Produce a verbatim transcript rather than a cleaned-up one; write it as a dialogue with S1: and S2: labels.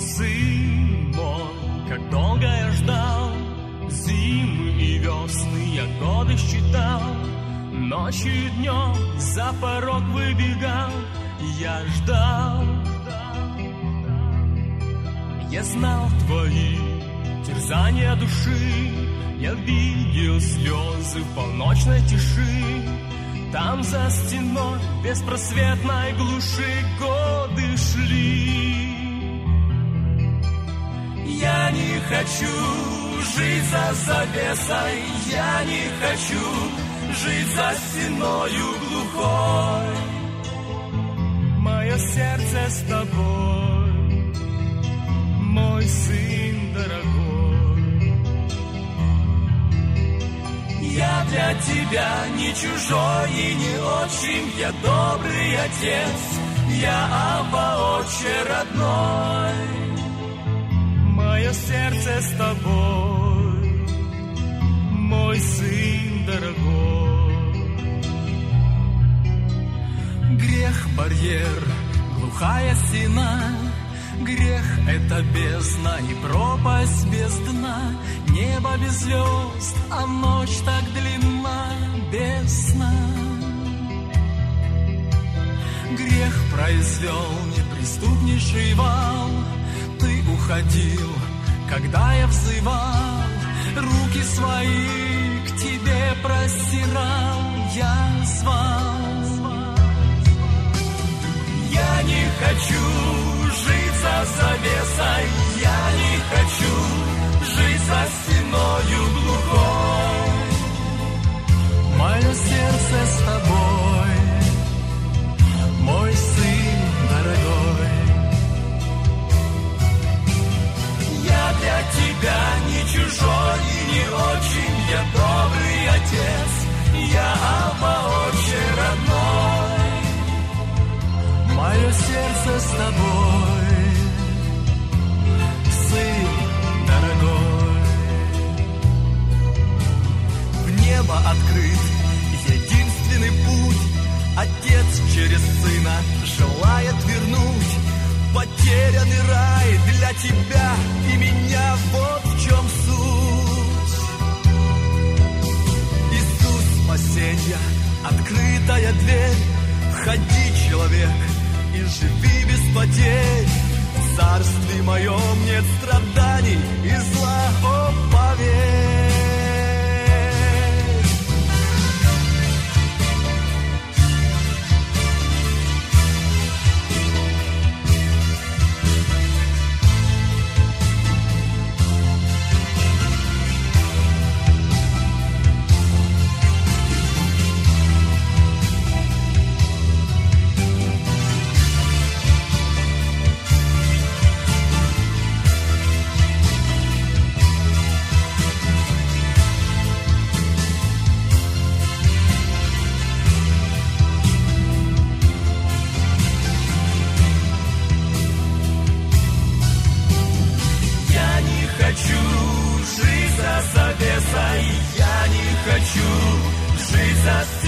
S1: сын мой, как долго я ждал, зимы и весны я годы считал, ночью и днем за порог выбегал, я ждал. Я знал твои терзания души, я видел слезы в полночной тиши. Там за стеной беспросветной глуши годы шли. Я не хочу жить за завесой, я не хочу жить за стеною глухой. Мое сердце с тобой, мой сын дорогой. Я для тебя не чужой и не отчим, я добрый отец, я Абба, отче родной. Мое сердце с тобой, мой сын дорогой. Грех — барьер, глухая стена, грех — это бездна и пропасть без дна. Небо без звезд, а ночь так длинна, без сна. Грех произвел неприступнейший вал. Ты уходил, когда я взывал, руки свои к тебе простирал, я звал. Я не хочу жить за завесой, я не хочу жить за стеною глухой. Мое сердце с тобой, мой сын дорогой. Я для тебя не чужой и не очень, я добрый отец, я Абба, отче родной. Мое сердце с тобой, сын дорогой. В небо открыт единственный путь, отец через сына желает вернуть потерянный рай для тебя и меня, вот в чем суть. Иисус спасенья, открытая дверь, входи, человек, и живи без потерь. В царстве моем нет страданий и зла, о, поверь. Я не хочу жить за